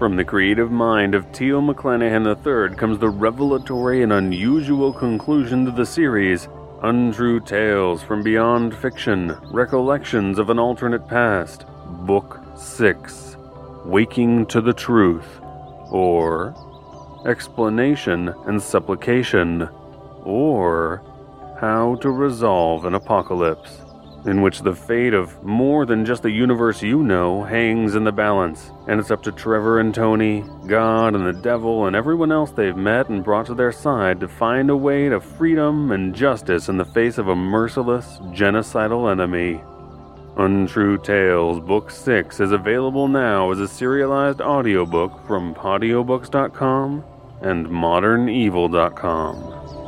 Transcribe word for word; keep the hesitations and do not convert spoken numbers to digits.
From the creative mind of Teal McClanahan the third comes the revelatory and unusual conclusion to the series, Untrue Tales from Beyond Fiction, Recollections of an Alternate Past, Book six, Waking to the Truth, or Explanation and Supplication, or How to Resolve an Apocalypse, in which the fate of more than just the universe you know hangs in the balance, and it's up to Trevor and Tony, God and the devil and everyone else they've met and brought to their side to find a way to freedom and justice in the face of a merciless, genocidal enemy. Untrue Tales Book six is available now as a serialized audiobook from Podiobooks dot com and Modern Evil dot com.